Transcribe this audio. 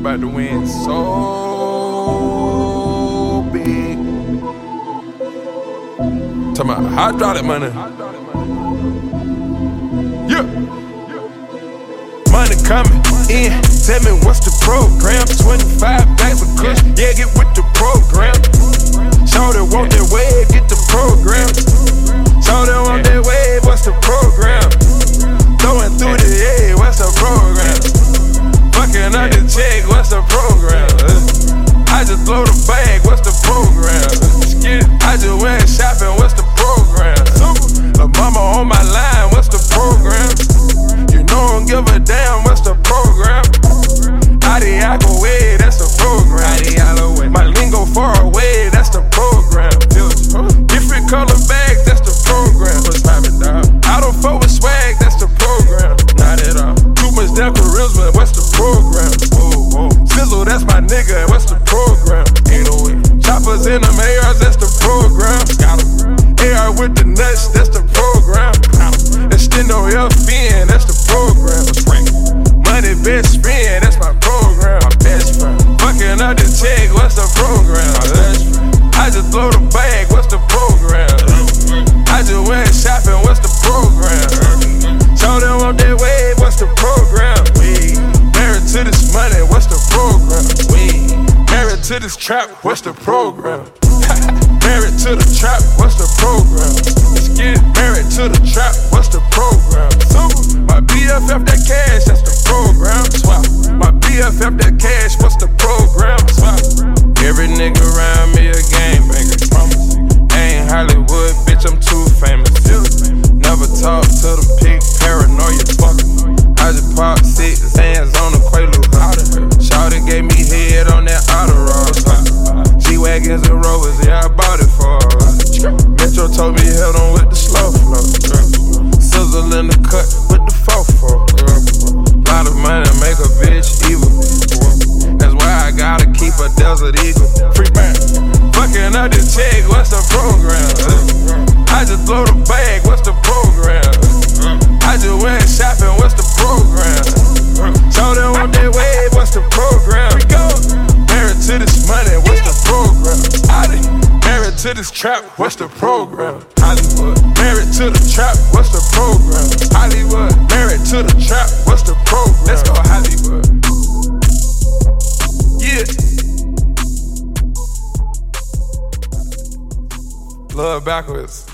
about to win so big. Talking about hydraulic money. Yeah. Money coming in. Tell me what's the program? 25 bags of kush. Yeah, get with the program. Shorty want that wave, get the program. Shorty want that wave, what's the program? Throwing through the air, what's the program? Fucking up the check, what's the program? I just blow the bag, what's the program? I just went shopping, what's the program? La mama on my line, what's the program? You know I don't give a damn, what's the program? Adiago way, that's the program. My lingo far away, that's the program. Different color bags, that's the program. I don't fuck with swag, that's the program. Not at all. Too much damn charisma, what's the program? Sizzle, that's my nigga, what's the program? Choppers in them ARs, that's the program. AR with the nuts, that's the program. Extendo FN, that's the program. Money best friend, that's my program. My best friend. Fucking up the check, what's the program? I just blow the bag, what's the program? I just went shopping, what's the program? Show them on that wave, what's the program? Married to this money, what's the program? Married to this trap, what's the program? Married to the trap, what's the program? Let's get married to the trap, what's the program? My BFF that cash, that's the program. My BFF that cash, what's the program? Every nigga around me a gangbanger. Ain't Hollywood, bitch, I'm too famous. Never talk to them pig, paranoia, fuck. I just popped 6 hands on the Quaalude. Shawty gave me head on that Adderall. G-Wagons and Rovers, yeah, I bought it for her. Metro told me held on with the slow flow. Sizzle in the cut with the fofo. Lot of money make a bitch evil. That's why I gotta keep a Desert Eagle. Free man. Fucking up the check, what's the program? I just blow the bag, what's the program? I just went shopping, what's the program? Show them on that wave, what's the program? Married to this money, what's the program? Married to this trap, what's the program? Hollywood. Married to the trap, what's the program? Hollywood. Married to the trap, what's the program? Let's go Hollywood. Yeah. Love backwards.